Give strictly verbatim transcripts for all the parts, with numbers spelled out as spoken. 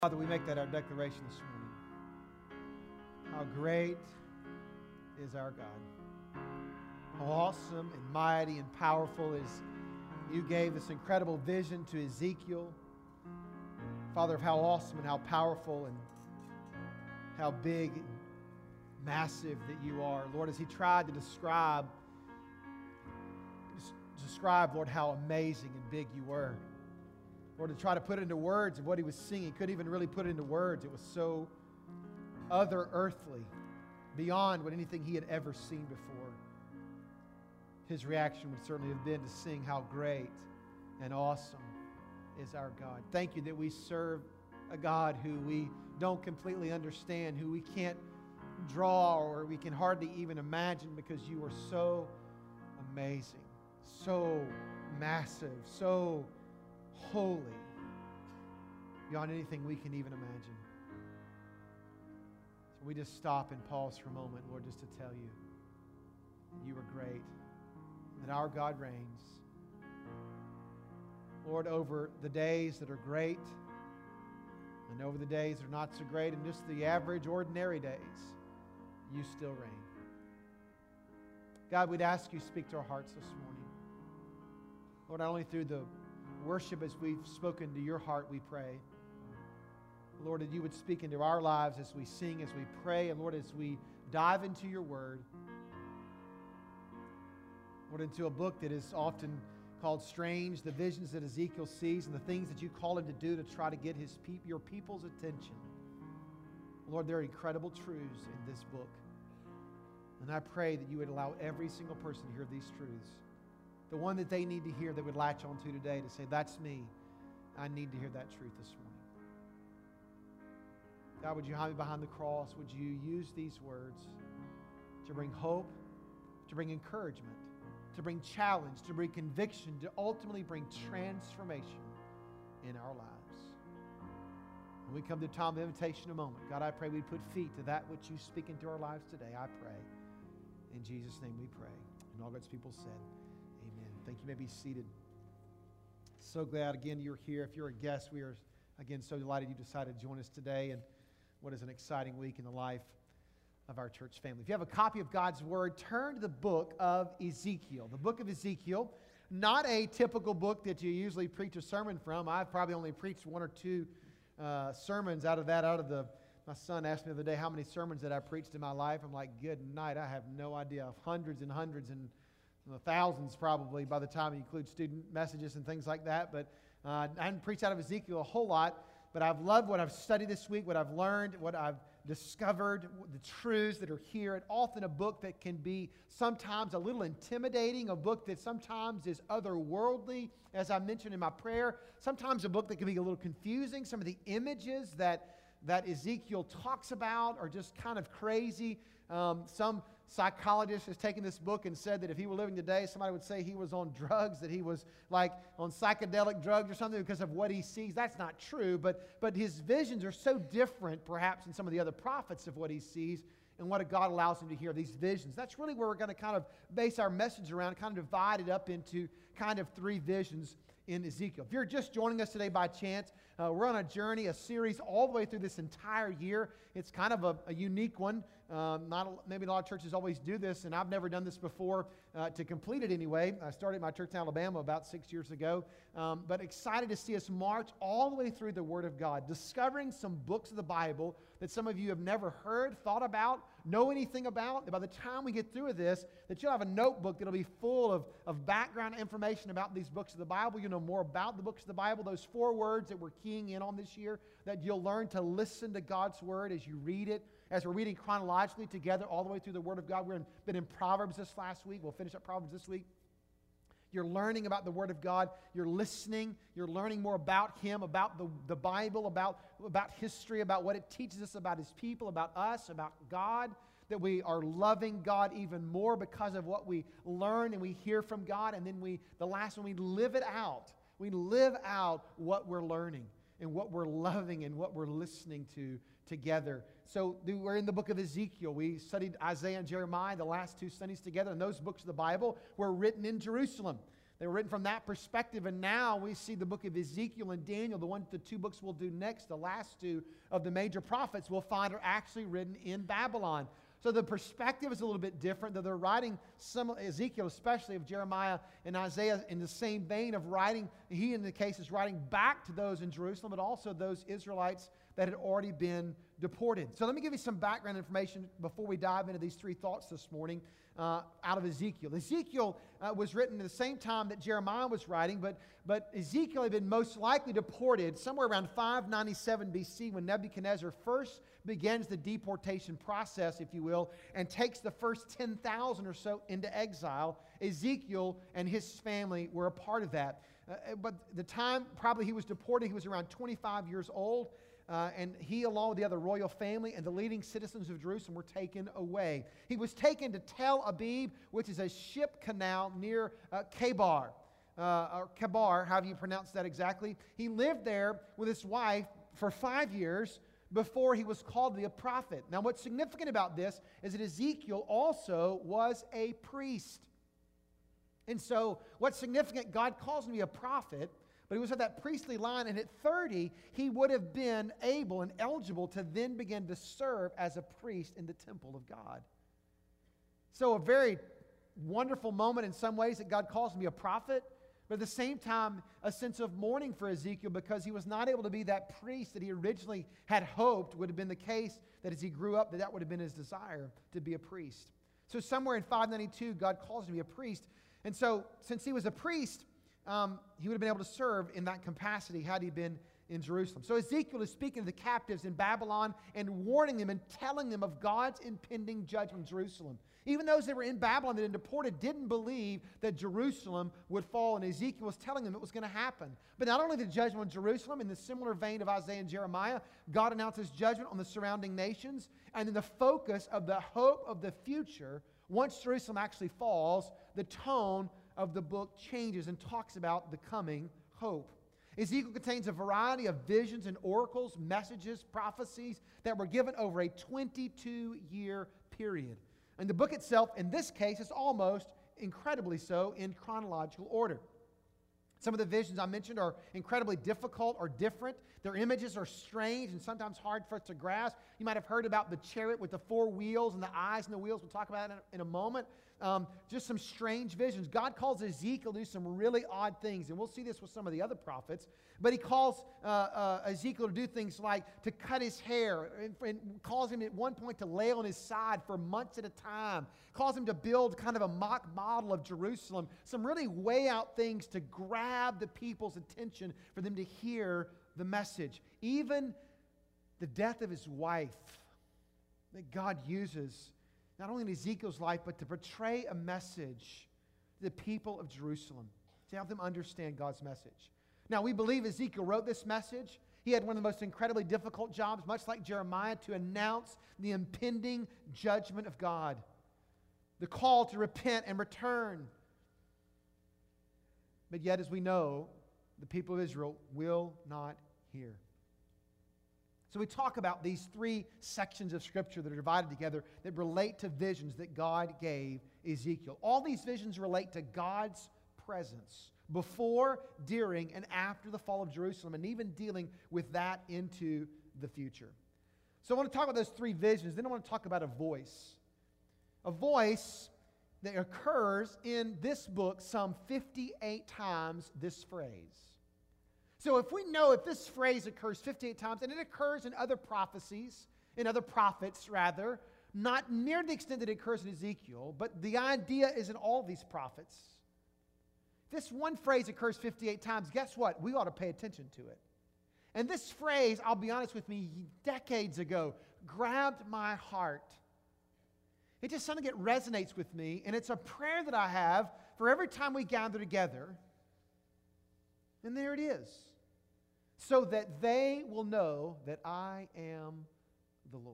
Father, we make that our declaration this morning. How great is our God. How awesome and mighty and powerful is you gave this incredible vision to Ezekiel. Father, of how awesome and how powerful and how big and massive that you are. Lord, as he tried to describe, describe, Lord, how amazing and big you were. Lord, to try to put into words of what he was singing, he couldn't even really put it into words. It was so other earthly, beyond what anything he had ever seen before. His reaction would certainly have been to sing how great and awesome is our God. Thank you that we serve a God who we don't completely understand, who we can't draw or we can hardly even imagine, because you are so amazing, so massive, so holy, beyond anything we can even imagine. So we just stop and pause for a moment, Lord, just to tell you that you are great, that our God reigns. Lord, over the days that are great and over the days that are not so great, and just the average, ordinary days, you still reign. God, we'd ask you to speak to our hearts this morning. Lord, not only through the worship as we've spoken to your heart, we pray. Lord, that you would speak into our lives as we sing, as we pray, and Lord, as we dive into your word. Lord, into a book that is often called strange, the visions that Ezekiel sees and the things that you call him to do to try to get his pe- your people's attention. Lord, there are incredible truths in this book. And I pray that you would allow every single person to hear these truths. The one that they need to hear, that would latch onto today to say, that's me. I need to hear that truth this morning. God, would you hide me behind the cross? Would you use these words to bring hope, to bring encouragement, to bring challenge, to bring conviction, to ultimately bring transformation in our lives? When we come to the time of invitation in a moment, God, I pray we'd put feet to that which you speak into our lives today. I pray. In Jesus' name we pray. And all God's people said, amen. Thank you. You may be seated. So glad, again, you're here. If you're a guest, we are, again, so delighted you decided to join us today. And what is an exciting week in the life of our church family. If you have a copy of God's Word, turn to the book of Ezekiel. The book of Ezekiel, not a typical book that you usually preach a sermon from. I've probably only preached one or two uh, sermons out of that, out of the... My son asked me the other day how many sermons that I preached in my life. I'm like, good night, I have no idea. Hundreds and hundreds and uh, thousands probably by the time you include student messages and things like that. But uh, I haven't preached out of Ezekiel a whole lot. But I've loved what I've studied this week, what I've learned, what I've discovered, the truths that are here. And often a book that can be sometimes a little intimidating, a book that sometimes is otherworldly, as I mentioned in my prayer. Sometimes a book that can be a little confusing. Some of the images that, that Ezekiel talks about are just kind of crazy. Um, some psychologist has taken this book and said that if he were living today, somebody would say he was on drugs, that he was like on psychedelic drugs or something because of what he sees. That's not true, but, but his visions are so different perhaps than some of the other prophets of what he sees and what God allows him to hear, these visions. That's really where we're going to kind of base our message around, kind of divide it up into kind of three visions in Ezekiel. If you're just joining us today by chance, uh, we're on a journey, a series all the way through this entire year. It's kind of a, a unique one. Um, not a, maybe a lot of churches always do this, and I've never done this before uh, to complete it anyway. I started my church in Alabama about six years ago, um, but excited to see us march all the way through the Word of God, discovering some books of the Bible that some of you have never heard, thought about, know anything about. That by the time we get through with this, that you'll have a notebook that'll be full of, of background information about these books of the Bible. You'll know more about the books of the Bible, those four words that we're keying in on this year, that you'll learn to listen to God's Word as you read it, as we're reading chronologically together all the way through the Word of God. We've been in Proverbs this last week. We'll finish up Proverbs this week. You're learning about the Word of God. You're listening. You're learning more about Him, about the, the Bible, about, about history, about what it teaches us about His people, about us, about God, that we are loving God even more because of what we learn and we hear from God. And then we, the last one, we live it out. We live out what we're learning and what we're loving and what we're listening to together. So we're in the book of Ezekiel. We studied Isaiah and Jeremiah the last two Sundays together, and those books of the Bible were written in Jerusalem. They were written from that perspective, and now we see the book of Ezekiel and Daniel, the one, the two books we'll do next, the last two of the major prophets, we'll find are actually written in Babylon. So the perspective is a little bit different, though they're writing, some, Ezekiel especially, of Jeremiah and Isaiah, in the same vein of writing, he in the case is writing back to those in Jerusalem, but also those Israelites that had already been deported. So let me give you some background information before we dive into these three thoughts this morning uh, out of Ezekiel. Ezekiel uh, was written at the same time that Jeremiah was writing, but, but Ezekiel had been most likely deported somewhere around five ninety-seven B C when Nebuchadnezzar first begins the deportation process, if you will, and takes the first ten thousand or so into exile. Ezekiel and his family were a part of that. Uh, but the time probably he was deported, he was around twenty-five years old. Uh, and he, along with the other royal family and the leading citizens of Jerusalem, were taken away. He was taken to Tel Aviv, which is a ship canal near uh, Kabar, uh, or Kabar, however you pronounce that exactly. He lived there with his wife for five years before he was called to be a prophet. Now, what's significant about this is that Ezekiel also was a priest. And so, what's significant, God calls him to be a prophet, but he was of that priestly line, and at thirty, he would have been able and eligible to then begin to serve as a priest in the temple of God. So a very wonderful moment in some ways that God calls him to be a prophet, but at the same time, a sense of mourning for Ezekiel because he was not able to be that priest that he originally had hoped would have been the case, that as he grew up, that that would have been his desire to be a priest. So somewhere in five ninety-two, God calls him to be a priest. And so since he was a priest, Um, he would have been able to serve in that capacity had he been in Jerusalem. So Ezekiel is speaking to the captives in Babylon and warning them and telling them of God's impending judgment in Jerusalem. Even those that were in Babylon that had been deported didn't believe that Jerusalem would fall, and Ezekiel was telling them it was going to happen. But not only the judgment on Jerusalem, in the similar vein of Isaiah and Jeremiah, God announces judgment on the surrounding nations, and in the focus of the hope of the future, once Jerusalem actually falls, the tone of the book changes and talks about the coming hope. Ezekiel contains a variety of visions and oracles, messages, prophecies that were given over a twenty-two year period. And the book itself, in this case, is almost incredibly so in chronological order. Some of the visions I mentioned are incredibly difficult or different. Their images are strange and sometimes hard for us to grasp. You might have heard about the chariot with the four wheels and the eyes and the wheels. We'll talk about that in a, in a moment. Um, just some strange visions. God calls Ezekiel to do some really odd things, and we'll see this with some of the other prophets. But he calls uh, uh, Ezekiel to do things like to cut his hair, and, and calls him at one point to lay on his side for months at a time, calls him to build kind of a mock model of Jerusalem, some really way out things to grab the people's attention for them to hear the message. Even the death of his wife that God uses not only in Ezekiel's life, but to portray a message to the people of Jerusalem, to help them understand God's message. Now, we believe Ezekiel wrote this message. He had one of the most incredibly difficult jobs, much like Jeremiah, to announce the impending judgment of God, the call to repent and return. But yet, as we know, the people of Israel will not hear. So we talk about these three sections of Scripture that are divided together that relate to visions that God gave Ezekiel. All these visions relate to God's presence before, during, and after the fall of Jerusalem, and even dealing with that into the future. So I want to talk about those three visions. Then I want to talk about a voice. A voice that occurs in this book some fifty-eight times, this phrase. So if we know if this phrase occurs fifty-eight times, and it occurs in other prophecies, in other prophets rather, not near the extent that it occurs in Ezekiel, but the idea is in all these prophets. This one phrase occurs fifty-eight times. Guess what? We ought to pay attention to it. And this phrase, I'll be honest with me, decades ago, grabbed my heart. It just something that resonates with me, and it's a prayer that I have for every time we gather together. And there it is. So that they will know that I am the Lord.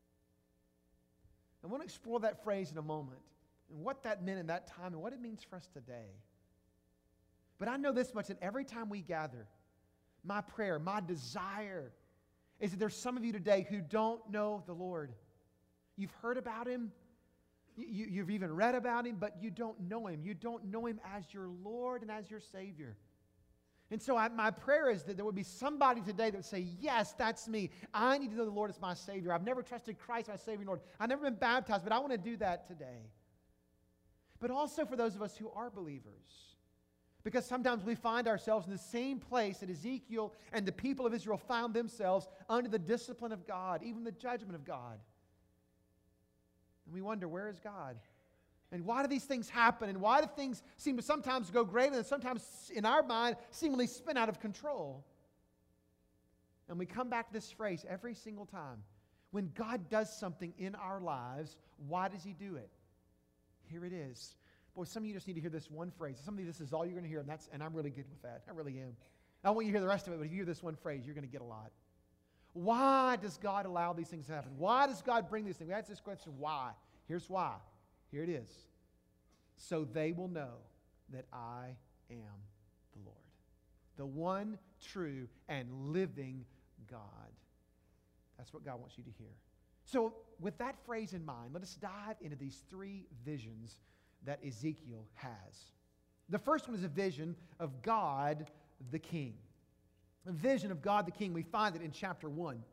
I want to explore that phrase in a moment and what that meant in that time and what it means for us today. But I know this much, that every time we gather, my prayer, my desire is that there's some of you today who don't know the Lord. You've heard about Him, You, you've even read about him, but you don't know him. You don't know him as your Lord and as your Savior. And so I, my prayer is that there would be somebody today that would say, yes, that's me. I need to know the Lord as my Savior. I've never trusted Christ as my Savior and Lord. I've never been baptized, but I want to do that today. But also for those of us who are believers. Because sometimes we find ourselves in the same place that Ezekiel and the people of Israel found themselves under the discipline of God, even the judgment of God. And we wonder, where is God? And why do these things happen? And why do things seem to sometimes go great and sometimes, in our mind, seemingly spin out of control? And we come back to this phrase every single time. When God does something in our lives, why does He do it? Here it is. Boy, some of you just need to hear this one phrase. Some of you, this is all you're going to hear, and, that's, and I'm really good with that. I really am. I don't want you to hear the rest of it, but if you hear this one phrase, you're going to get a lot. Why does God allow these things to happen? Why does God bring these things? We ask this question, why? Here's why. Here it is. So they will know that I am the Lord, the one true and living God. That's what God wants you to hear. So with that phrase in mind, let us dive into these three visions that Ezekiel has. The first one is a vision of God the King. A vision of God the King. We find it in chapter one.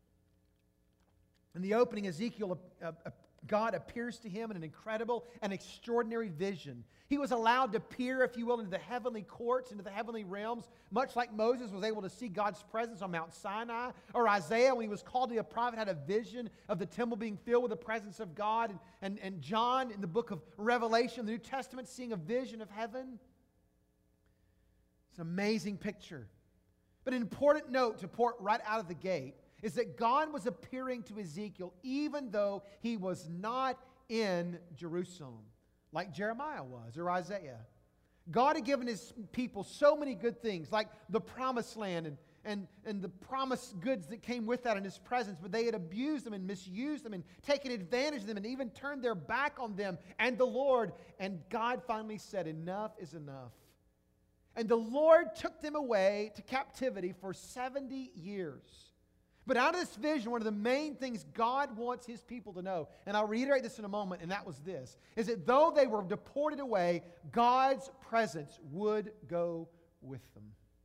In the opening, Ezekiel, uh, uh, God appears to him in an incredible and extraordinary vision. He was allowed to peer, if you will, into the heavenly courts, into the heavenly realms, much like Moses was able to see God's presence on Mount Sinai, or Isaiah, when he was called to be a prophet, had a vision of the temple being filled with the presence of God, and, and, and John, in the book of Revelation, the New Testament, seeing a vision of heaven. It's an amazing picture. But an important note to port right out of the gate is that God was appearing to Ezekiel even though he was not in Jerusalem, like Jeremiah was or Isaiah. God had given his people so many good things, like the promised land and, and, and the promised goods that came with that in his presence, but they had abused them and misused them and taken advantage of them and even turned their back on them and the Lord. And God finally said, enough is enough. And the Lord took them away to captivity for seventy years. But out of this vision, one of the main things God wants His people to know, and I'll reiterate this in a moment, and that was this, is that though they were deported away, God's presence would go with them.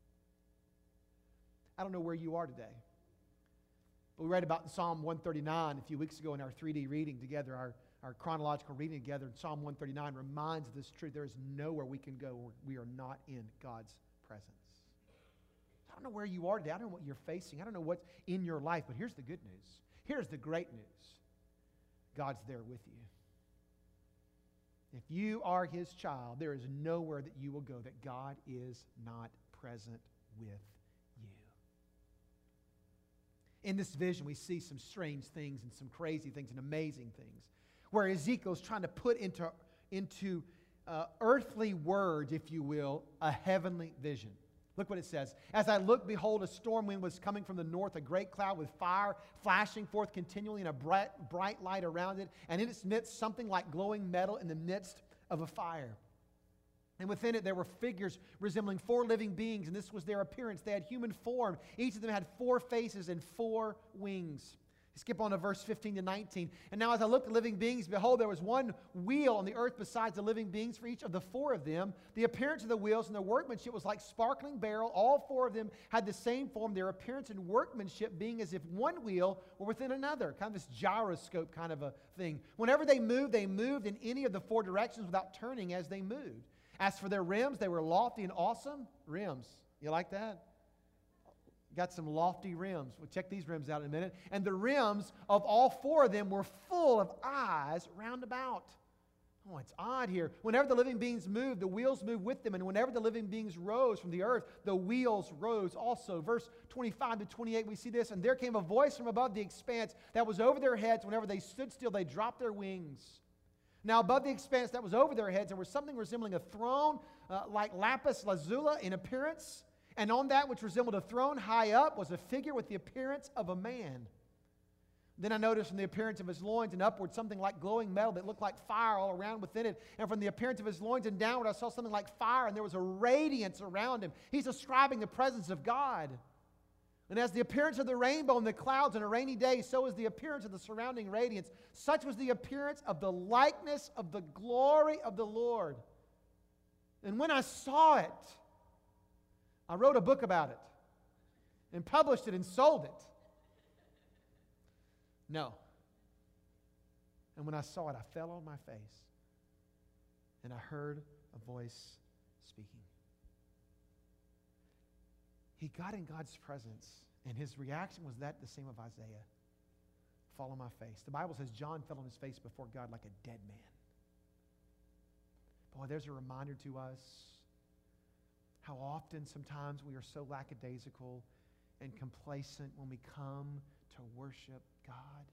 I don't know where you are today, but we read about Psalm one thirty-nine a few weeks ago in our three D reading together, our, our chronological reading together. Psalm one thirty-nine reminds us of this truth. There is nowhere we can go where we are not in God's presence. I don't know where you are today. I don't know what you're facing. I don't know what's in your life. But here's the good news. Here's the great news. God's there with you. If you are His child, there is nowhere that you will go that God is not present with you. In this vision, we see some strange things and some crazy things and amazing things, where Ezekiel's trying to put into, into uh, earthly words, if you will, a heavenly vision. Look what it says. As I looked, behold, a storm wind was coming from the north, a great cloud with fire flashing forth continually and a bright, bright light around it, and in its midst something like glowing metal in the midst of a fire. And within it there were figures resembling four living beings, and this was their appearance. They had human form. Each of them had four faces and four wings. Skip on to verse fifteen to nineteen. And now as I looked at living beings, behold, there was one wheel on the earth besides the living beings for each of the four of them. The appearance of the wheels and their workmanship was like sparkling beryl. All four of them had the same form, their appearance and workmanship being as if one wheel were within another. Kind of this gyroscope kind of a thing. Whenever they moved, they moved in any of the four directions without turning as they moved. As for their rims, they were lofty and awesome. Rims. You like that? Got some lofty rims. We'll check these rims out in a minute. And the rims of all four of them were full of eyes round about. Oh, it's odd here. Whenever the living beings moved, the wheels moved with them. And whenever the living beings rose from the earth, the wheels rose also. Verse twenty-five to twenty-eight, we see this. And there came a voice from above the expanse that was over their heads. Whenever they stood still, they dropped their wings. Now above the expanse that was over their heads, there was something resembling a throne, uh, like lapis lazuli in appearance. And on that which resembled a throne high up was a figure with the appearance of a man. Then I noticed from the appearance of his loins and upward something like glowing metal that looked like fire all around within it. And from the appearance of his loins and downward I saw something like fire, and there was a radiance around him. He's describing the presence of God. And as the appearance of the rainbow in the clouds on a rainy day, so is the appearance of the surrounding radiance. Such was the appearance of the likeness of the glory of the Lord. And when I saw it, I wrote a book about it and published it and sold it. No. And when I saw it, I fell on my face and I heard a voice speaking. He got in God's presence, and his reaction was that the same of Isaiah. Fall on my face. The Bible says John fell on his face before God like a dead man. Boy, there's a reminder to us how often sometimes we are so lackadaisical and complacent when we come to worship God.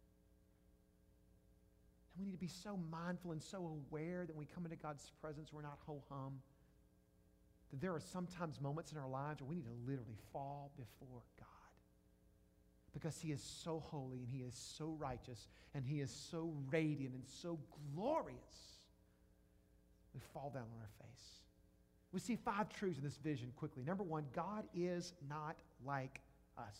And we need to be so mindful and so aware that when we come into God's presence, we're not ho-hum. That there are sometimes moments in our lives where we need to literally fall before God. Because he is so holy and he is so righteous and he is so radiant and so glorious. We fall down on our face. We see five truths in this vision quickly. Number one, God is not like us.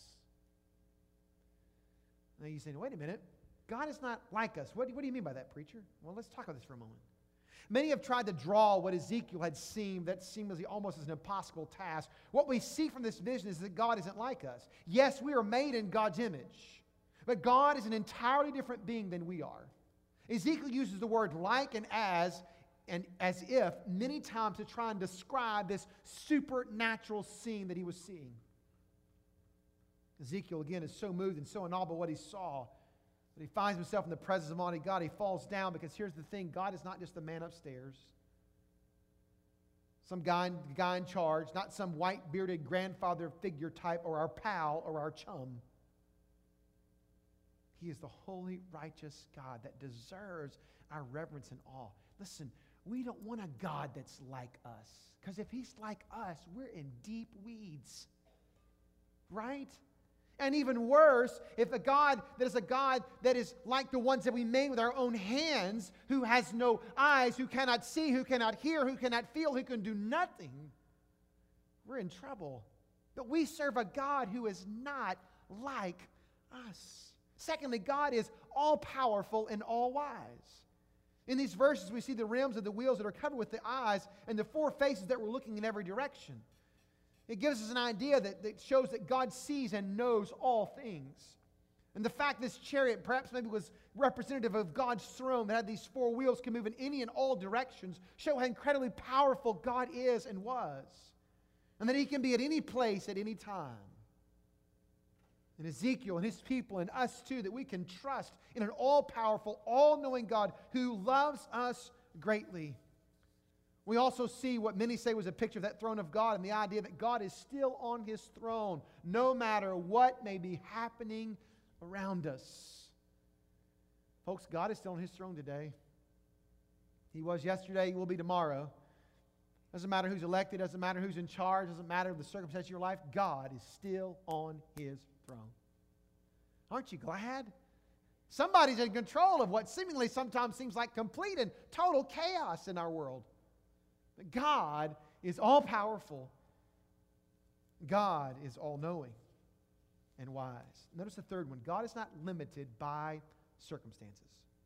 Now you say, wait a minute. God is not like us. What, what do you mean by that, preacher? Well, let's talk about this for a moment. Many have tried to draw what Ezekiel had seen that seemed almost as an impossible task. What we see from this vision is that God isn't like us. Yes, we are made in God's image, but God is an entirely different being than we are. Ezekiel uses the word like and as and as if many times to try and describe this supernatural scene that he was seeing. Ezekiel, again, is so moved and so in awe by what he saw. But he finds himself in the presence of Almighty God. He falls down because here's the thing. God is not just the man upstairs. Some guy, guy in charge. Not some white-bearded grandfather figure type or our pal or our chum. He is the holy, righteous God that deserves our reverence and awe. Listen, we don't want a God that's like us. Because if he's like us, we're in deep weeds. Right? And even worse, if a God that is a God that is like the ones that we made with our own hands, who has no eyes, who cannot see, who cannot hear, who cannot feel, who can do nothing, we're in trouble. But we serve a God who is not like us. Secondly, God is all-powerful and all-wise. In these verses, we see the rims of the wheels that are covered with the eyes and the four faces that were looking in every direction. It gives us an idea that, that shows that God sees and knows all things. And the fact this chariot perhaps maybe was representative of God's throne that had these four wheels can move in any and all directions show how incredibly powerful God is and was. And that he can be at any place at any time. And Ezekiel and his people and us too, that we can trust in an all-powerful, all-knowing God who loves us greatly. We also see what many say was a picture of that throne of God and the idea that God is still on his throne no matter what may be happening around us. Folks, God is still on his throne today. He was yesterday, he will be tomorrow. Doesn't matter who's elected, doesn't matter who's in charge, doesn't matter the circumstance of your life. God is still on his throne. Aren't you glad? Somebody's in control of what seemingly sometimes seems like complete and total chaos in our world. But God is all-powerful. God is all-knowing and wise. Notice the third one. God is not limited by circumstances.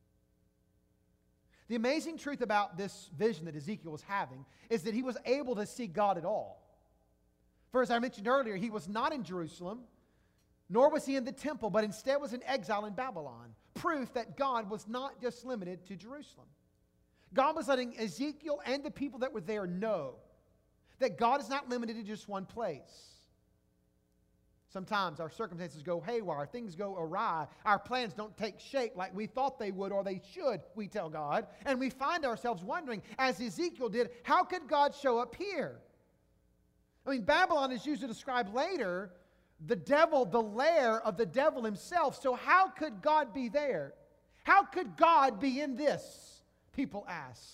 The amazing truth about this vision that Ezekiel was having is that he was able to see God at all. For as I mentioned earlier, he was not in Jerusalem, nor was he in the temple, but instead was in exile in Babylon. Proof that God was not just limited to Jerusalem. God was letting Ezekiel and the people that were there know that God is not limited to just one place. Sometimes our circumstances go haywire, things go awry, our plans don't take shape like we thought they would or they should, we tell God, and we find ourselves wondering, as Ezekiel did, how could God show up here? I mean, Babylon is used to describe later the devil, the lair of the devil himself, so how could God be there? How could God be in this? People ask.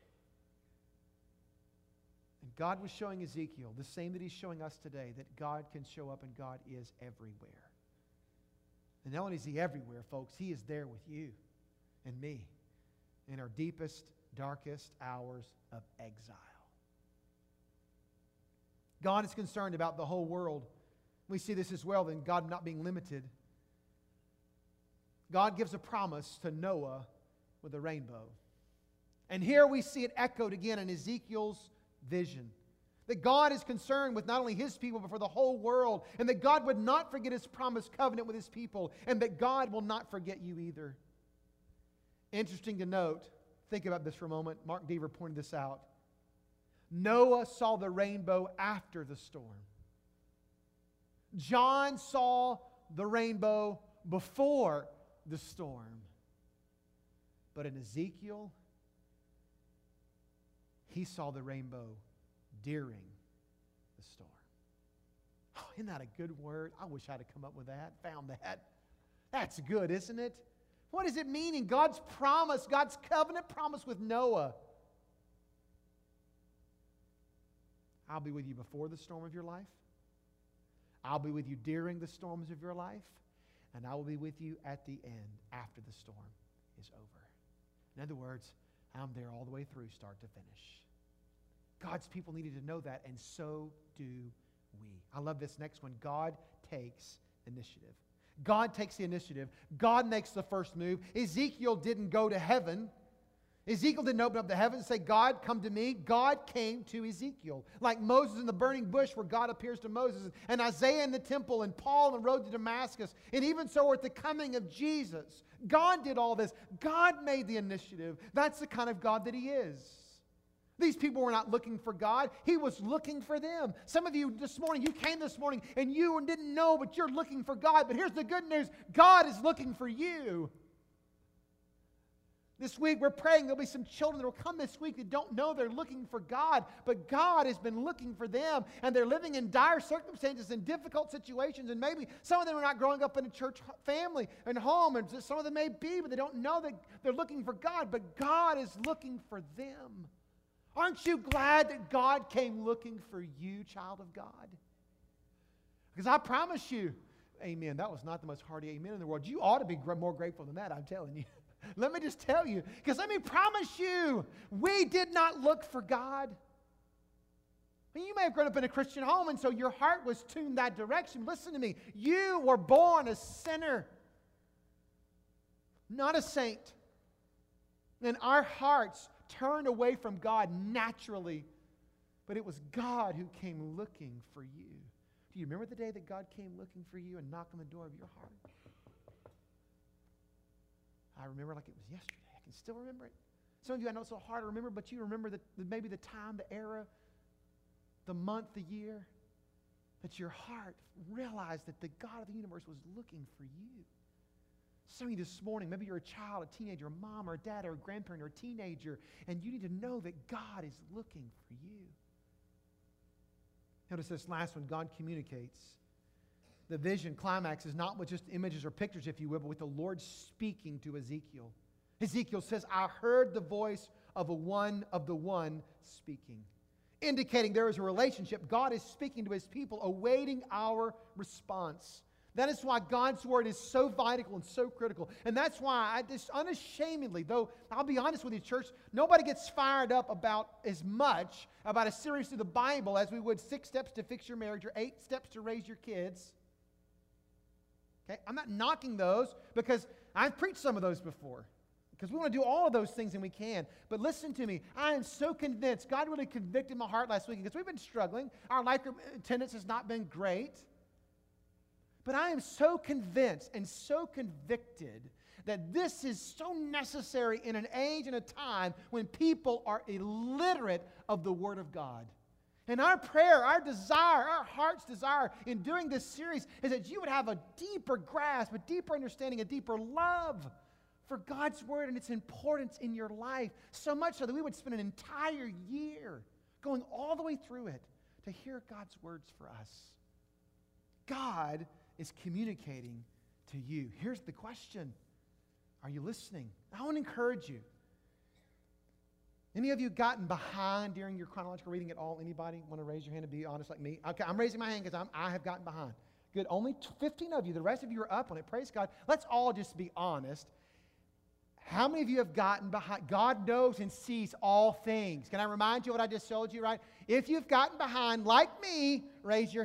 And God was showing Ezekiel the same that he's showing us today, that God can show up and God is everywhere. And not only is he everywhere, folks, he is there with you and me in our deepest, darkest hours of exile. God is concerned about the whole world. We see this as well in God not being limited. God gives a promise to Noah with a rainbow. And here we see it echoed again in Ezekiel's vision. That God is concerned with not only His people, but for the whole world. And that God would not forget His promised covenant with His people. And that God will not forget you either. Interesting to note, think about this for a moment. Mark Deaver pointed this out. Noah saw the rainbow after the storm. John saw the rainbow before the storm. But in Ezekiel, he saw the rainbow during the storm. Oh, isn't that a good word? I wish I'd have come up with that, found that. That's good, isn't it? What does it mean in God's promise, God's covenant promise with Noah? I'll be with you before the storm of your life. I'll be with you during the storms of your life. And I will be with you at the end, after the storm is over. In other words, I'm there all the way through, start to finish. God's people needed to know that, and so do we. I love this next one. God takes initiative. God takes the initiative. God makes the first move. Ezekiel didn't go to heaven. Ezekiel didn't open up the heavens and say, God, come to me. God came to Ezekiel. Like Moses in the burning bush where God appears to Moses, and Isaiah in the temple, and Paul on the road to Damascus, and even so at the coming of Jesus. God did all this. God made the initiative. That's the kind of God that He is. These people were not looking for God. He was looking for them. Some of you this morning, you came this morning and you didn't know, but you're looking for God. But here's the good news. God is looking for you. This week we're praying there'll be some children that will come this week that don't know they're looking for God, but God has been looking for them, and they're living in dire circumstances and difficult situations, and maybe some of them are not growing up in a church family and home, and some of them may be, but they don't know that they're looking for God, but God is looking for them. Aren't you glad that God came looking for you, child of God? Because I promise you, amen, that was not the most hearty amen in the world. You ought to be more grateful than that, I'm telling you. Let me just tell you, because let me promise you, we did not look for God. I mean, you may have grown up in a Christian home, and so your heart was tuned that direction. Listen to me. You were born a sinner, not a saint. And our hearts turned away from God naturally, but it was God who came looking for you. Do you remember the day that God came looking for you and knocked on the door of your heart? I remember like it was yesterday. I can still remember it. Some of you, I know it's so hard to remember, but you remember the, the, maybe the time, the era, the month, the year, that your heart realized that the God of the universe was looking for you. Some of you this morning, maybe you're a child, a teenager, a mom or a dad or a grandparent or a teenager, and you need to know that God is looking for you. Notice this last one, God communicates. The vision climax is not with just images or pictures, if you will, but with the Lord speaking to Ezekiel. Ezekiel says, I heard the voice of a one of the one speaking, indicating there is a relationship. God is speaking to His people, awaiting our response. That is why God's Word is so vital and so critical. And that's why I just unashamedly, though I'll be honest with you, church, nobody gets fired up about as much about a series through the Bible as we would six steps to fix your marriage or eight steps to raise your kids. Okay? I'm not knocking those because I've preached some of those before. Because we want to do all of those things and we can. But listen to me. I am so convinced. God really convicted my heart last week because we've been struggling. Our life attendance has not been great. But I am so convinced and so convicted that this is so necessary in an age and a time when people are illiterate of the Word of God. And our prayer, our desire, our heart's desire in doing this series is that you would have a deeper grasp, a deeper understanding, a deeper love for God's Word and its importance in your life. So much so that we would spend an entire year going all the way through it to hear God's words for us. God is communicating to you. Here's the question. Are you listening? I want to encourage you. Any of you gotten behind during your chronological reading at all? Anybody want to raise your hand and be honest like me? Okay, I'm raising my hand because I'm, I have gotten behind. Good. Only fifteen of you. The rest of you are up on it. Praise God. Let's all just be honest. How many of you have gotten behind? God knows and sees all things. Can I remind you what I just told you, right? If you've gotten behind, like me, raise your hand.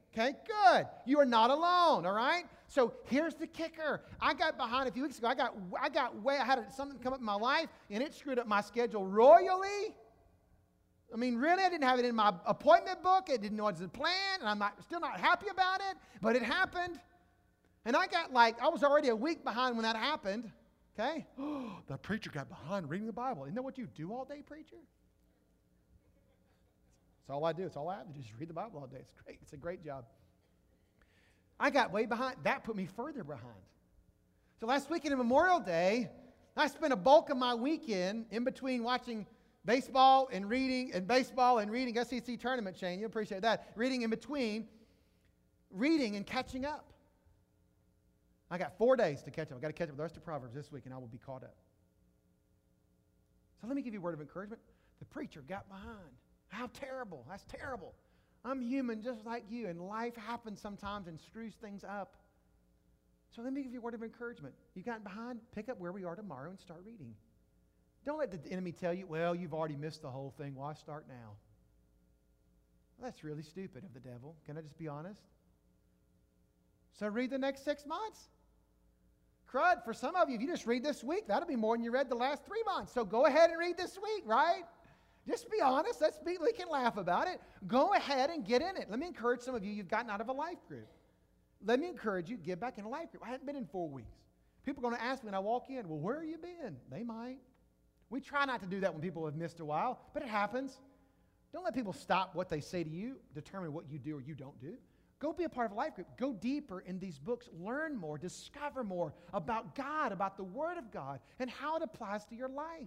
Okay, good. You are not alone, all right? So here's the kicker. I got behind a few weeks ago. I got I got way, I had something come up in my life, and it screwed up my schedule royally. I mean, really, I didn't have it in my appointment book. I didn't know it was a plan, and I'm not, still not happy about it, but it happened. And I got like, I was already a week behind when that happened, okay? The preacher got behind reading the Bible. Isn't that what you do all day, preacher? That's all I do. It's all I have to do is read the Bible all day. It's great. It's a great job. I got way behind. That put me further behind. So last weekend, Memorial Day, I spent a bulk of my weekend in between watching baseball and reading, and baseball and reading S E C tournament, Shane. You appreciate that. Reading in between, reading and catching up. I got four days to catch up. I've got to catch up with the rest of Proverbs this week, and I will be caught up. So let me give you a word of encouragement. The preacher got behind. How terrible. That's terrible. I'm human just like you, and life happens sometimes and screws things up. So let me give you a word of encouragement. You got behind? Pick up where we are tomorrow and start reading. Don't let the enemy tell you, well, you've already missed the whole thing. Why start now? Well, that's really stupid of the devil. Can I just be honest? So read the next six months. Crud, for some of you, if you just read this week, that'll be more than you read the last three months. So go ahead and read this week, right? Just be honest. Let's be, we can laugh about it. Go ahead and get in it. Let me encourage some of you, you've gotten out of a life group. Let me encourage you, get back in a life group. I hadn't been in four weeks. People are going to ask me when I walk in, well, where have you been? They might. We try not to do that when people have missed a while, but it happens. Don't let people stop what they say to you, determine what you do or you don't do. Go be a part of a life group. Go deeper in these books. Learn more. Discover more about God, about the Word of God, and how it applies to your life.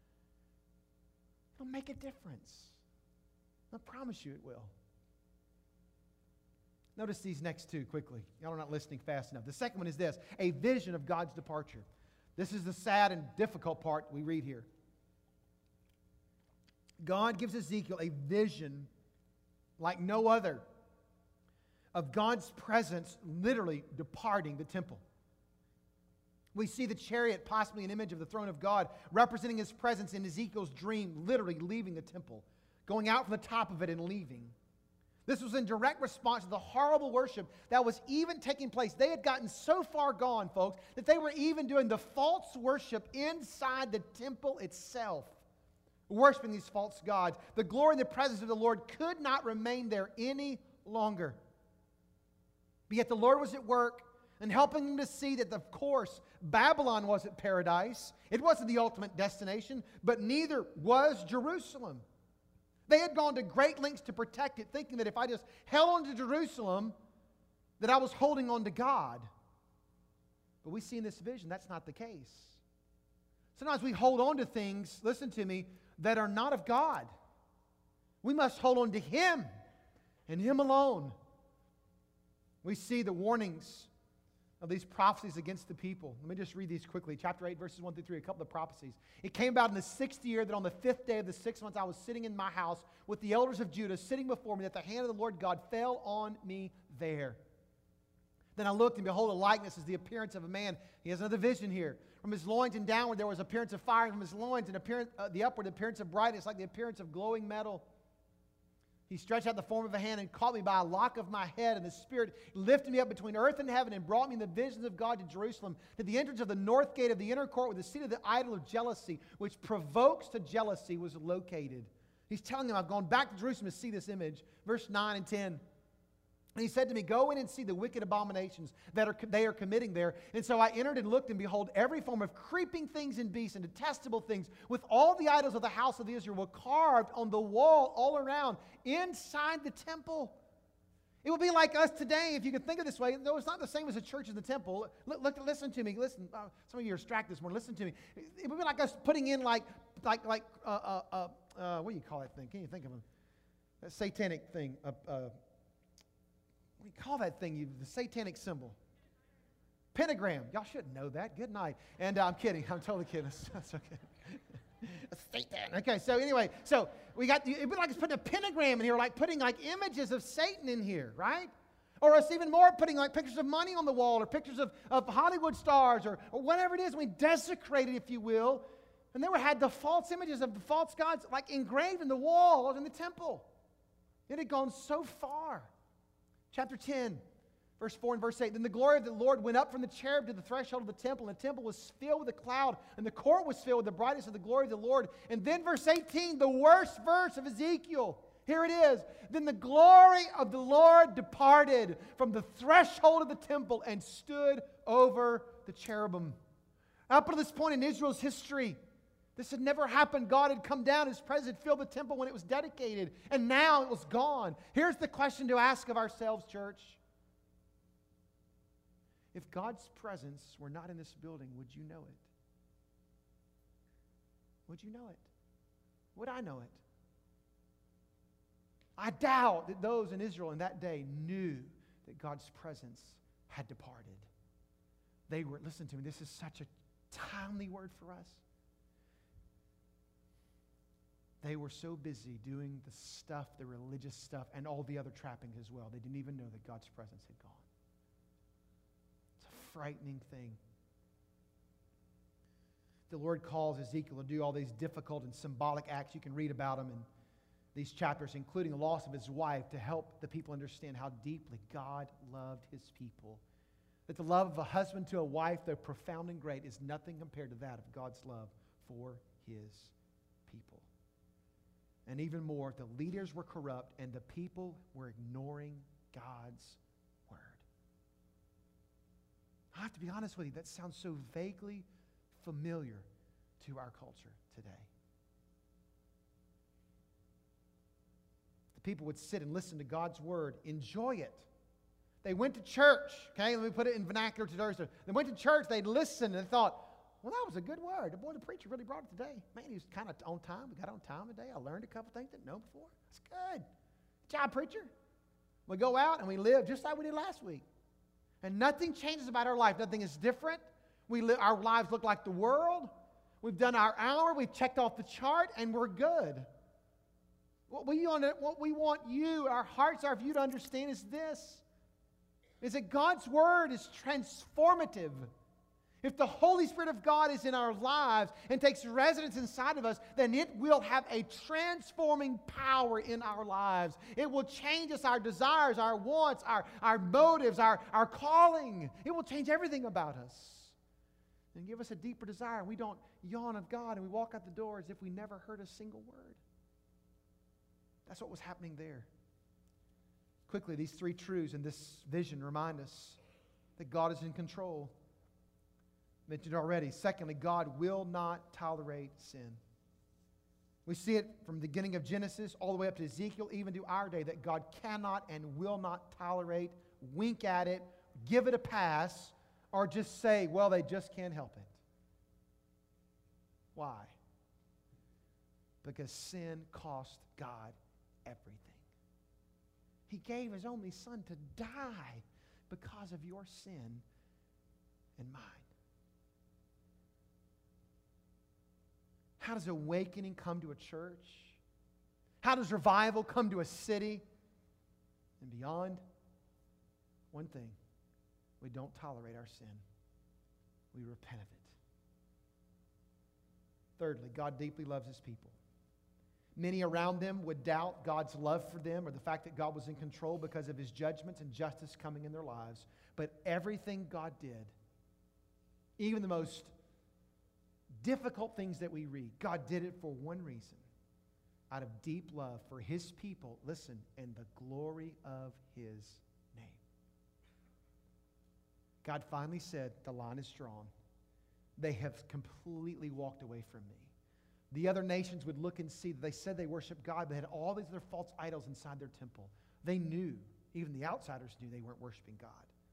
It'll make a difference. I promise you it will. Notice these next two quickly. Y'all are not listening fast enough. The second one is this, a vision of God's departure. This is the sad and difficult part we read here. God gives Ezekiel a vision like no other of God's presence literally departing the temple. We see the chariot, possibly an image of the throne of God, representing His presence in Ezekiel's dream, literally leaving the temple, going out from the top of it and leaving. This was in direct response to the horrible worship that was even taking place. They had gotten so far gone, folks, that they were even doing the false worship inside the temple itself, worshiping these false gods. The glory and the presence of the Lord could not remain there any longer. But yet the Lord was at work and helping them to see that, of course, Babylon wasn't paradise. It wasn't the ultimate destination, but neither was Jerusalem. They had gone to great lengths to protect it, thinking that if I just held on to Jerusalem, that I was holding on to God. But we see in this vision that's not the case. Sometimes we hold on to things, listen to me, that are not of God. We must hold on to Him and Him alone. We see the warnings of these prophecies against the people. Let me just read these quickly. Chapter eight, verses one through three, a couple of prophecies. It came about in the sixth year that on the fifth day of the sixth month I was sitting in my house with the elders of Judah sitting before me, that the hand of the Lord God fell on me there. Then I looked, and behold, a likeness is the appearance of a man. He has another vision here. From his loins and downward there was appearance of fire, and from his loins and appearance, uh, the upward appearance of brightness, like the appearance of glowing metal. He stretched out the form of a hand and caught me by a lock of my head, and the Spirit lifted me up between earth and heaven and brought me in the visions of God to Jerusalem, to the entrance of the north gate of the inner court, where the seat of the idol of jealousy, which provokes to jealousy, was located. He's telling them, I've gone back to Jerusalem to see this image. Verse nine and ten. And he said to me, go in and see the wicked abominations that are, they are committing there. And so I entered and looked, and behold, every form of creeping things and beasts and detestable things, with all the idols of the house of Israel, were carved on the wall all around, inside the temple. It would be like us today, if you could think of it this way, though it's not the same as the church as the temple. Look, look listen to me. Listen, uh, some of you are distracted this morning. Listen to me. It would be like us putting in like, like, like, uh, uh, uh, uh, what do you call that thing? Can you think of them? That satanic thing. Uh, uh, What do you call that thing? You, the satanic symbol. Pentagram. Y'all should know that. Good night. And uh, I'm kidding. I'm totally kidding. That's okay. Satan. Okay, so anyway, so we got, it'd be like us putting a pentagram in here, like putting like images of Satan in here, right? Or us even more putting like pictures of money on the wall, or pictures of, of Hollywood stars, or, or whatever it is. We desecrate it, if you will. And then we had the false images of the false gods like engraved in the walls in the temple. It had gone so far. Chapter ten, verse four and verse eight. Then the glory of the Lord went up from the cherub to the threshold of the temple, and the temple was filled with a cloud, and the court was filled with the brightness of the glory of the Lord. And then verse eighteen, the worst verse of Ezekiel. Here it is. Then the glory of the Lord departed from the threshold of the temple and stood over the cherubim. Up to this point in Israel's history, this had never happened. God had come down, His presence filled the temple when it was dedicated, and now it was gone. Here's the question to ask of ourselves, church. If God's presence were not in this building, would you know it? Would you know it? Would I know it? I doubt that those in Israel in that day knew that God's presence had departed. They were, listen to me, this is such a timely word for us. They were so busy doing the stuff, the religious stuff, and all the other trappings as well. They didn't even know that God's presence had gone. It's a frightening thing. The Lord calls Ezekiel to do all these difficult and symbolic acts. You can read about them in these chapters, including the loss of his wife, to help the people understand how deeply God loved His people. That the love of a husband to a wife, though profound and great, is nothing compared to that of God's love for His people. And even more, the leaders were corrupt and the people were ignoring God's word. I have to be honest with you, that sounds so vaguely familiar to our culture today. The people would sit and listen to God's word, enjoy it. They went to church, okay? Let me put it in vernacular to ours. They went to church, they listened, and thought, well, that was a good word. Boy, the preacher really brought it today. Man, he was kind of on time. We got on time today. I learned a couple things I didn't know before. That's good. Good job, preacher. We go out and we live just like we did last week. And nothing changes about our life. Nothing is different. We li- our lives look like the world. We've done our hour. We've checked off the chart, and we're good. What we want, what we want you, our hearts are for you to understand is this, is that God's word is transformative. If the Holy Spirit of God is in our lives and takes residence inside of us, then it will have a transforming power in our lives. It will change us, our desires, our wants, our, our motives, our, our calling. It will change everything about us and give us a deeper desire. We don't yawn of God and we walk out the door as if we never heard a single word. That's what was happening there. Quickly, these three truths in this vision remind us that God is in control. Mentioned already. Secondly, God will not tolerate sin. We see it from the beginning of Genesis all the way up to Ezekiel, even to our day, that God cannot and will not tolerate, wink at it, give it a pass, or just say, well, they just can't help it. Why? Because sin cost God everything. He gave His only Son to die because of your sin and mine. How does awakening come to a church? How does revival come to a city and beyond? One thing, we don't tolerate our sin. We repent of it. Thirdly, God deeply loves His people. Many around them would doubt God's love for them or the fact that God was in control because of His judgments and justice coming in their lives. But everything God did, even the most difficult things that we read, God did it for one reason. Out of deep love for His people, listen, and the glory of His name. God finally said, the line is drawn. They have completely walked away from me. The other nations would look and see that they said they worshiped God, but had all these other false idols inside their temple. They knew, even the outsiders knew they weren't worshiping God.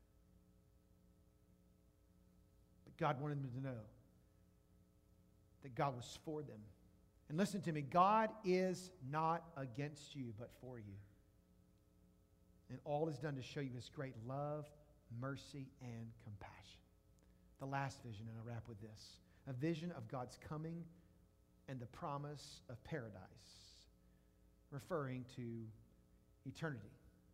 But God wanted them to know that God was for them. And listen to me, God is not against you, but for you. And all is done to show you His great love, mercy, and compassion. The last vision, and I'll wrap with this. A vision of God's coming and the promise of paradise, referring to eternity.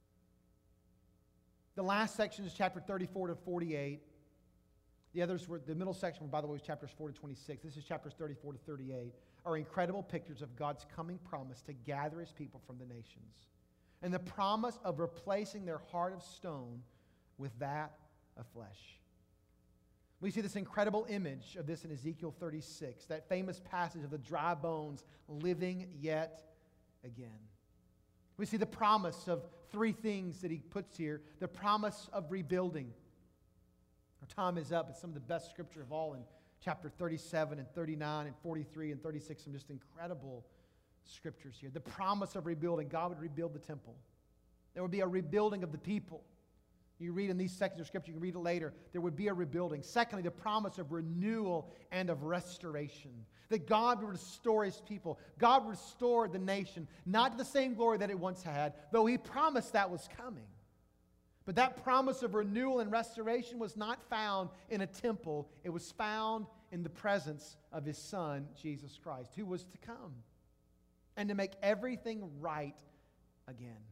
The last section is chapter thirty-four to forty-eight. The others were, the middle section, by the way, was chapters four to twenty-six. This is chapters thirty-four to thirty-eight, are incredible pictures of God's coming promise to gather His people from the nations. and the promise of replacing their heart of stone with that of flesh. We see this incredible image of this in Ezekiel thirty-six, that famous passage of the dry bones living yet again. We see the promise of three things that he puts here. The promise of rebuilding. Our time is up. It's some of the best scripture of all in chapter thirty-seven and thirty-nine and forty-three and thirty-six. Some just incredible scriptures here. The promise of rebuilding. God would rebuild the temple. There would be a rebuilding of the people. You read in these sections of Scripture, you can read it later, there would be a rebuilding. Secondly, the promise of renewal and of restoration. That God would restore His people. God would restore the nation, not to the same glory that it once had, though He promised that was coming. But that promise of renewal and restoration was not found in a temple. It was found in the presence of His Son, Jesus Christ, who was to come and to make everything right again.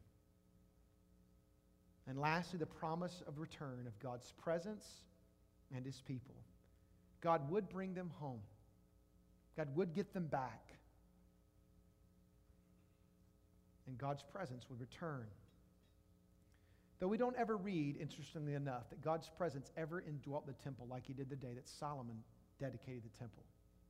And lastly, the promise of return of God's presence and His people. God would bring them home. God would get them back. And God's presence would return. Though we don't ever read, interestingly enough, that God's presence ever indwelt the temple like He did the day that Solomon dedicated the temple.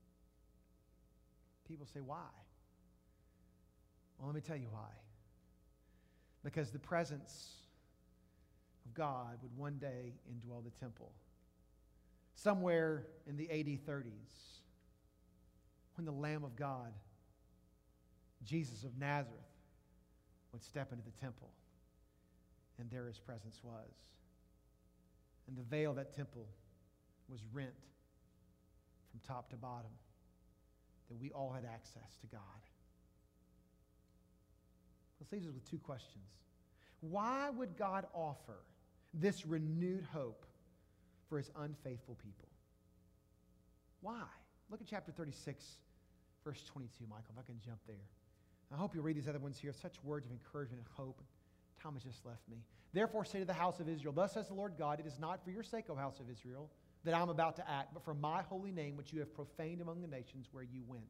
People say, why? Well, let me tell you why. Because the presence of God would one day indwell the temple. Somewhere in the A D thirties, when the Lamb of God, Jesus of Nazareth, would step into the temple, and there His presence was. And the veil of that temple was rent from top to bottom, that we all had access to God. This leaves us with two questions. Why would God offer this renewed hope for His unfaithful people? Why? Look at chapter thirty-six, verse twenty-two, Michael, if I can jump there. I hope you'll read these other ones here, such words of encouragement and hope. Time has just left me. Therefore say to the house of Israel, thus says the Lord God, it is not for your sake, O house of Israel, that I am about to act, but for my holy name, which you have profaned among the nations where you went.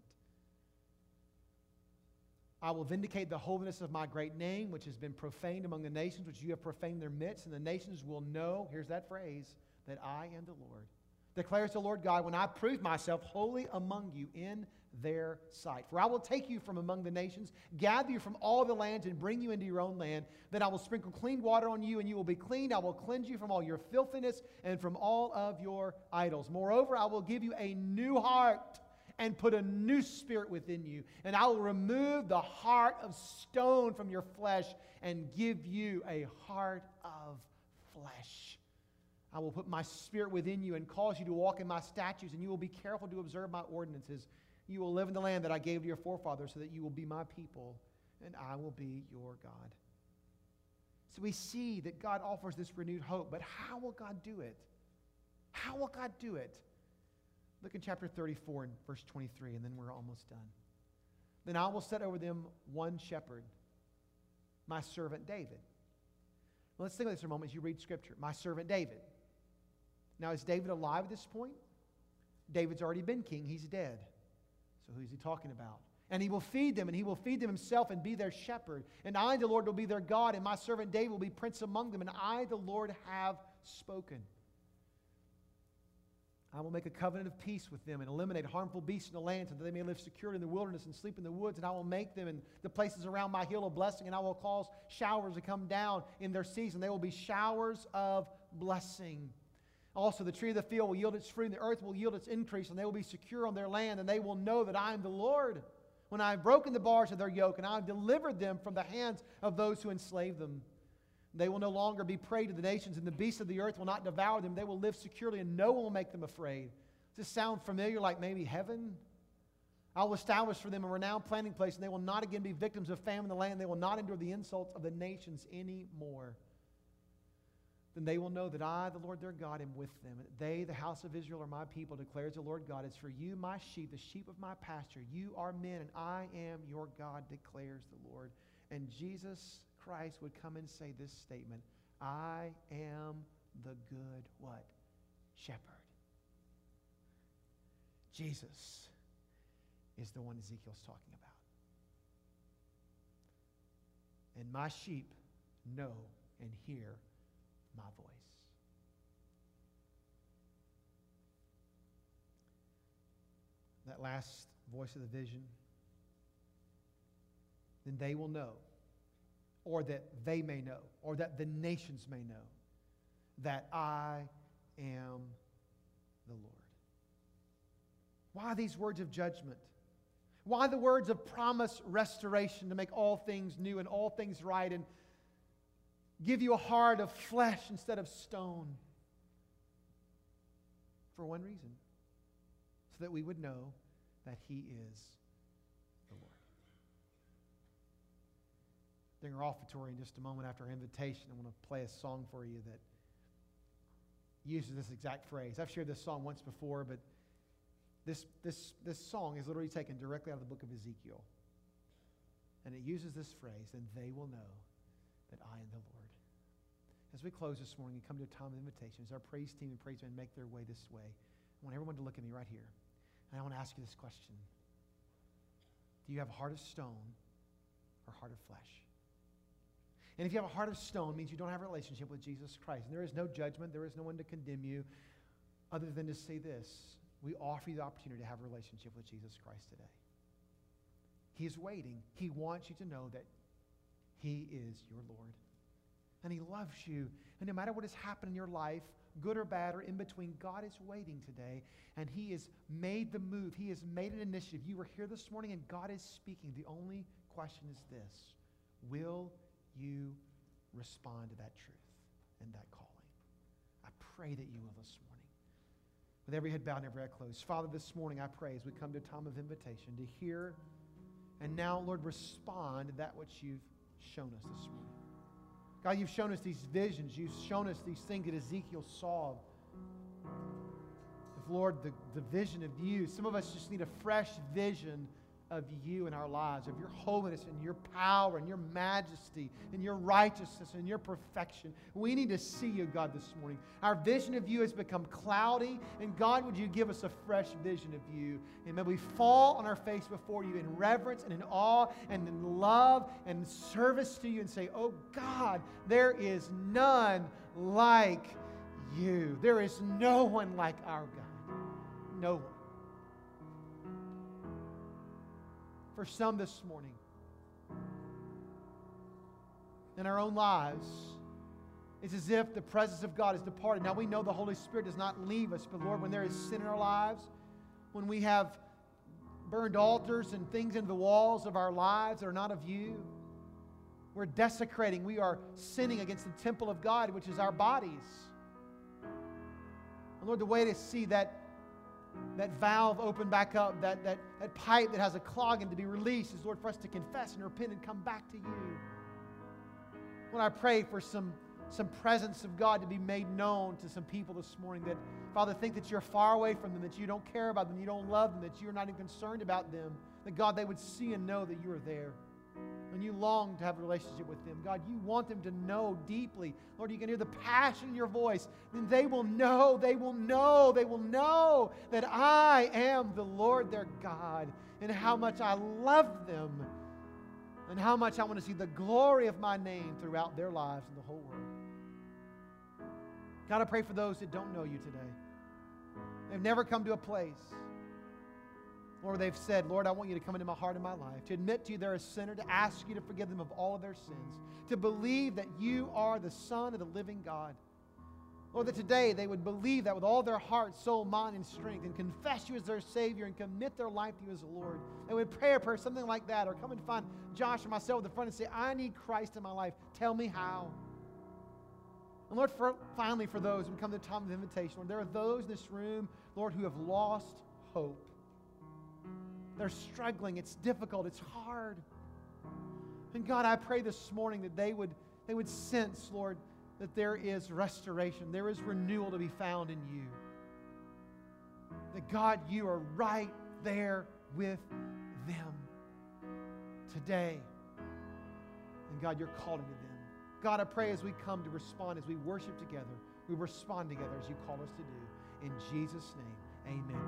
I will vindicate the holiness of my great name, which has been profaned among the nations, which you have profaned in their midst, and the nations will know, here's that phrase, that I am the Lord. Declares the Lord God, when I prove myself holy among you in their sight. For I will take you from among the nations, gather you from all the lands, and bring you into your own land. Then I will sprinkle clean water on you, and you will be clean. I will cleanse you from all your filthiness and from all of your idols. Moreover, I will give you a new heart and put a new spirit within you. And I will remove the heart of stone from your flesh and give you a heart of flesh. I will put my spirit within you and cause you to walk in my statutes, and you will be careful to observe my ordinances. You will live in the land that I gave to your forefathers, so that you will be my people, and I will be your God. So we see that God offers this renewed hope, but how will God do it? How will God do it? Look in chapter thirty-four and verse twenty-three, and then we're almost done. Then I will set over them one shepherd, my servant David. Well, let's think of this for a moment as you read Scripture. My servant David. Now, is David alive at this point? David's already been king. He's dead. So who's he talking about? And he will feed them, and he will feed them himself and be their shepherd. And I, the Lord, will be their God, and my servant David will be prince among them, and I, the Lord, have spoken. I will make a covenant of peace with them and eliminate harmful beasts in the land so that they may live securely in the wilderness and sleep in the woods. And I will make them in the places around my hill a blessing, and I will cause showers to come down in their season. They will be showers of blessing. Also, the tree of the field will yield its fruit, and the earth will yield its increase, and they will be secure on their land, and they will know that I am the Lord when I have broken the bars of their yoke, and I have delivered them from the hands of those who enslave them. They will no longer be prey to the nations, and the beasts of the earth will not devour them. They will live securely, and no one will make them afraid. Does this sound familiar, like maybe heaven? I will establish for them a renowned planting place, and they will not again be victims of famine in the land. They will not endure the insults of the nations anymore. Then they will know that I, the Lord their God, am with them. And they, the house of Israel, are my people, declares the Lord God. As for you, my sheep, the sheep of my pasture, you are men, and I am your God, declares the Lord. And Jesus Christ would come and say this statement, I am the good what? Shepherd. Jesus is the one Ezekiel's talking about. and my sheep know and hear my voice. That last voice of the vision, then they will know, or that they may know, or that the nations may know, that I am the Lord. Why these words of judgment? Why the words of promise restoration to make all things new and all things right and give you a heart of flesh instead of stone? For one reason, so that we would know that He is the Lord. During our offertory, in just a moment after our invitation, I want to play a song for you that uses this exact phrase. I've shared this song once before, but this, this, this song is literally taken directly out of the book of Ezekiel. And it uses this phrase, and they will know that I am the Lord. As we close this morning and come to a time of invitation, as our praise team and praise band make their way this way, I want everyone to look at me right here. And I want to ask you this question. Do you have a heart of stone or a heart of flesh? And if you have a heart of stone, it means you don't have a relationship with Jesus Christ. And there is no judgment. There is no one to condemn you other than to say this. We offer you the opportunity to have a relationship with Jesus Christ today. He is waiting. He wants you to know that He is your Lord. And He loves you. And no matter what has happened in your life, good or bad or in between, God is waiting today. And He has made the move. He has made an initiative. You were here this morning and God is speaking. The only question is this. Will you respond to that truth and that calling? I pray that you will this morning. With every head bowed and every eye closed. Father, this morning I pray as we come to a time of invitation to hear and now, Lord, respond to that which You've shown us this morning. God, You've shown us these visions. You've shown us these things that Ezekiel saw. If, Lord, the, the vision of You, some of us just need a fresh vision of You in our lives, of Your holiness and Your power and Your majesty and Your righteousness and Your perfection. We need to see You, God, this morning. Our vision of You has become cloudy, and God, would You give us a fresh vision of You? And may we fall on our face before You in reverence and in awe and in love and service to You and say, oh God, there is none like You. There is no one like our God. No one. For some this morning, in our own lives, it's as if the presence of God has departed. Now we know the Holy Spirit does not leave us, but Lord, when there is sin in our lives, when we have burned altars and things into the walls of our lives that are not of You, we're desecrating, we are sinning against the temple of God, which is our bodies. And Lord, the way to see that that valve open back up, that, that, that pipe that has a clogging to be released is, Lord, for us to confess and repent and come back to You. Lord, I pray for some, some presence of God to be made known to some people this morning that, Father, think that You're far away from them, that You don't care about them, You don't love them, that You're not even concerned about them, that, God, they would see and know that You are there. And You long to have a relationship with them. God, You want them to know deeply. Lord, You can hear the passion in Your voice. Then they will know, they will know, they will know that I am the Lord their God, and how much I love them, and how much I want to see the glory of My name throughout their lives and the whole world. God, I pray for those that don't know You today. They've never come to a place, Lord, they've said, Lord, I want You to come into my heart and my life, to admit to You they're a sinner, to ask You to forgive them of all of their sins, to believe that You are the Son of the living God. Lord, that today they would believe that with all their heart, soul, mind, and strength, and confess You as their Savior and commit their life to You as the Lord. They would pray a prayer, something like that, or come and find Josh or myself at the front and say, I need Christ in my life. Tell me how. And Lord, for, finally for those who come to the time of invitation, Lord, there are those in this room, Lord, who have lost hope. They're struggling. It's difficult. It's hard. And God, I pray this morning that they would, they would sense, Lord, that there is restoration. There is renewal to be found in You. That, God, You are right there with them today. And, God, You're calling to them. God, I pray as we come to respond, as we worship together, we respond together as You call us to do. In Jesus' name, amen.